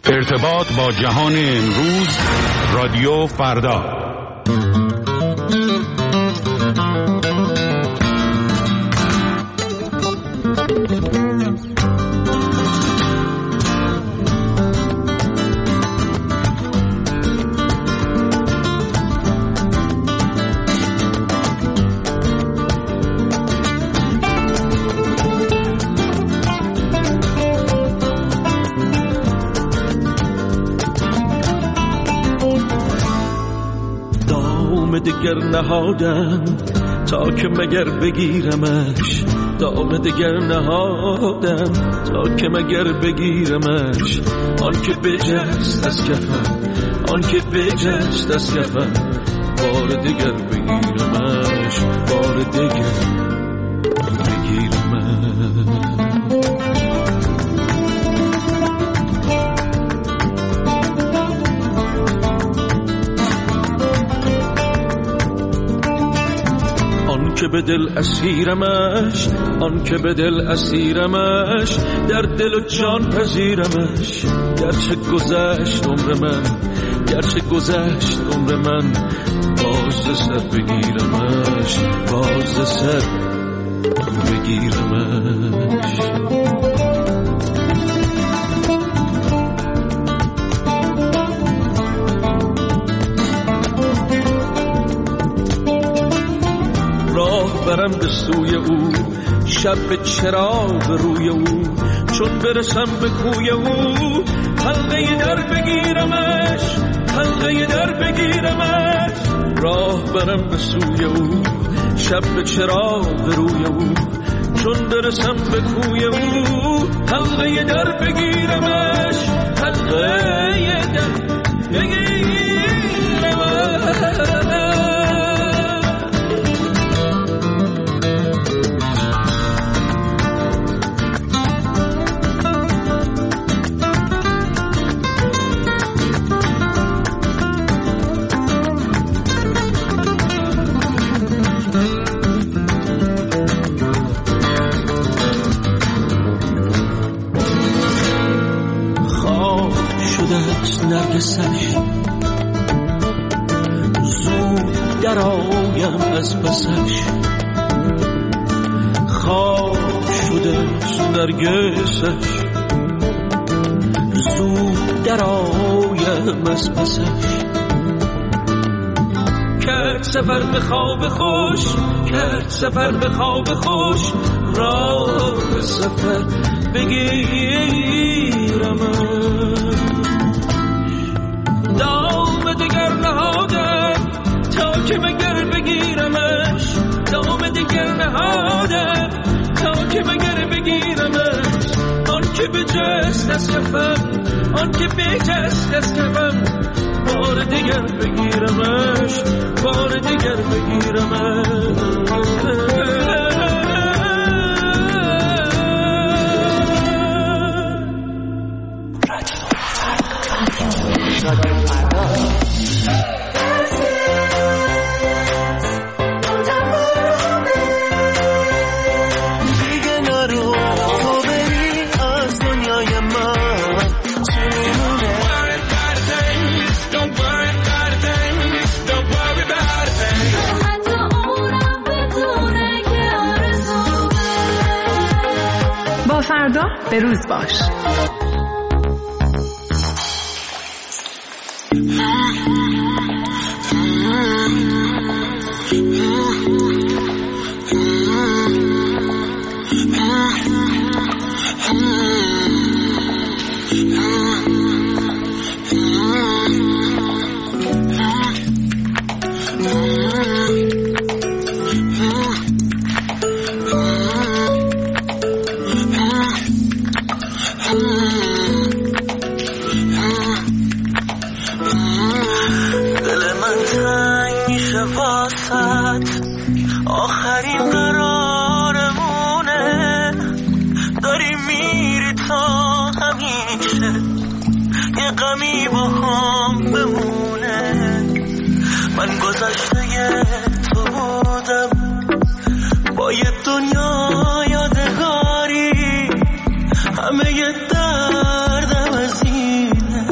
ارتباط با جهان امروز، رادیو فردا. دگر نهادم تا که مگر بگیرمش، دام دگر نهادم تا که مگر بگیرمش. آن که بجست از کفم، آن که بجست از کفم، بار دگر بگیرمش، بار دگر بگیرمش. که به دل اسیرمش، آن که به دل اسیرمش، در دل و جان پذیرمش. گرچه گذشت عمر من، گرچه گذشت عمر من، باز سر بگیرمش، باز سر بگیرمش. برم به سوی او، شب به چراغ روی او، چون برسم به کوی او، حلقه در بگیرمش، حلقه در بگیرمش. راه برم به سوی او، شب به چراغ روی او، چون برسم به کوی او، حلقه در بگیرمش، حلقه در بگیرمش. نرگسش زود در آیم از پسش، خواب شدش نرگسش زود در آیم از پسش. کرد سفر به خواب خوش، کرد سفر به خواب خوش، راه سفر بگیرمش. دام دگر نهادم تا که مگر بگیرمش، دام دگر نهادم تا که مگر بگیرمش. آن که بجست از کفم، آن که بجست از کفم، بار دگر بگیرمش، بار دگر بگیرمش. با فردا به روز باش. آخرین قرارمونه، داری میری تا همیشه یه غمی با هم بمونه. من گذشته تو بودم با یه دنیا یادگاری، همه یه دردم از اینه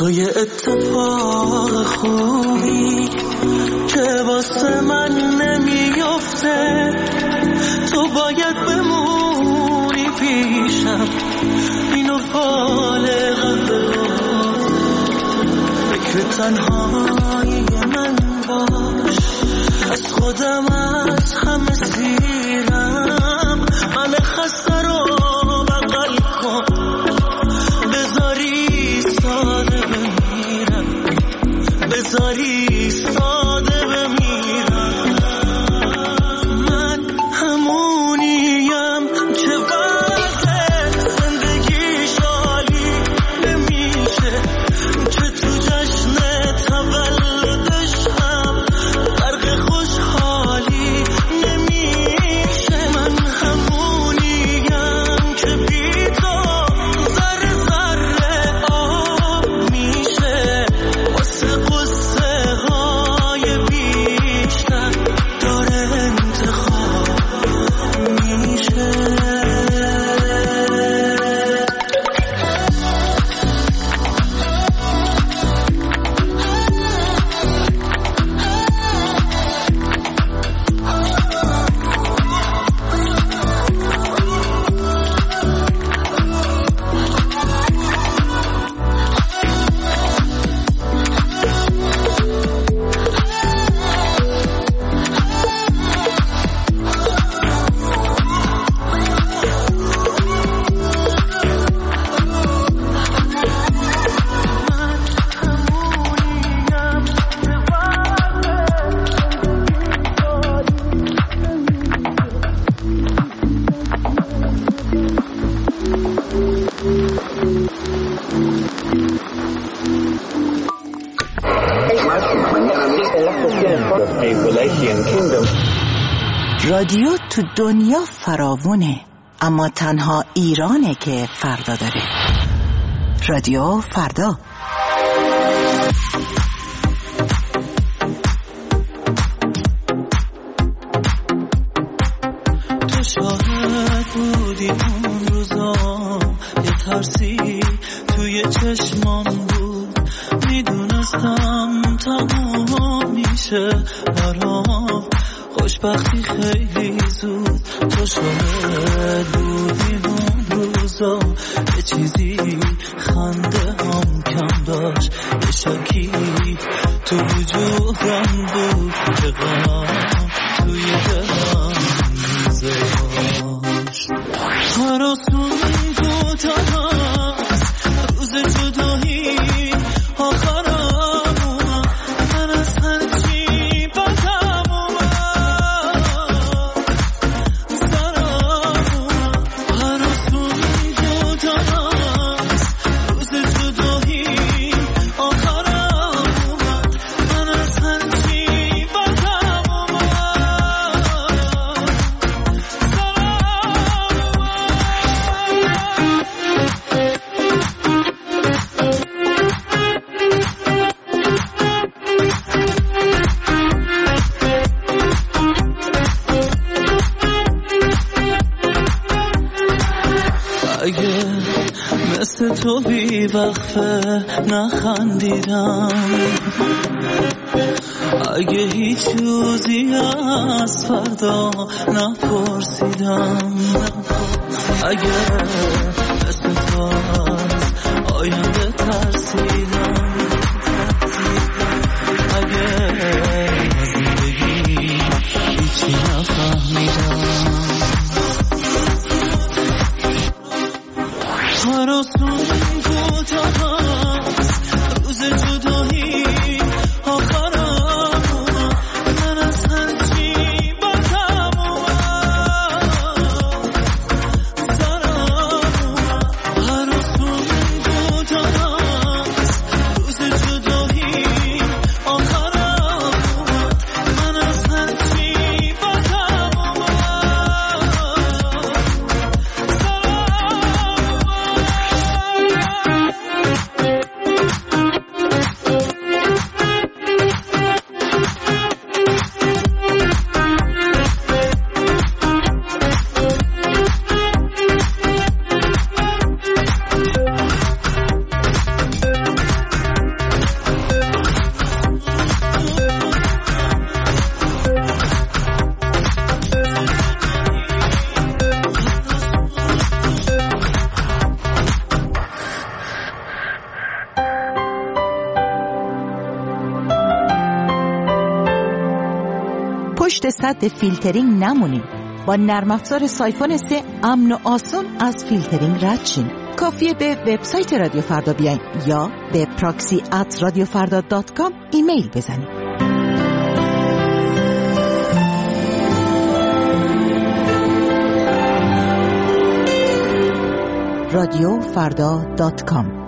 تو یه اتفاق خوبی که واسه من نمیفته، تو باید بمونی پیشم، اینو فالقم فکر تنهایی من باش، از خودم از همه سیرم، من خسته رو بغل کن، بذاری ساده بمیرم، بذاری ساده بمیرم. من همونیم که وقت زندگی شالی نمیشه، که تو جشن تولدش هم غرق خوشحالی نمیشه. من همونیم که بی تو ذره ذره آب میشه، واسه قصه های بیشتر داره انتخاب میشه. رادیو تو دنیا فراوونه، اما تنها ایرانه که فردا داره. رادیو فردا. تو شاهد بودی اون روزا، یه ترسی توی چشمام بود، میدونستم تموم میشه برام خوشبختی خیلی زود. تو شاهد بودی اون روزا، یه چیزی خنده هم کم داشت، یه شکی تو وجودم بود که غم توی دلم میزاش. هراسون دوتا هست روز جدایی آخرم، من از هرچی بدم تو بی وقفه نخندیدم، اگه هیچ روزی از فردا نپرسیدم، اگه مثل تو از آینده ترسیدم، اگه از زندگی هیچی نفهمیدم. هراسون دوتا هست روز جدایی آخرم، من از هرچی بدم سرم. هراسون دوتا هست روز پشت سد فیلترینگ نمونید. با نرم افزار سایفون 3 امن و آسان از فیلترینگ رد شین. کافیه به وبسایت رادیو فردا بیاین یا به proxy@radiofarda.com ایمیل بزنید. radiofarda.com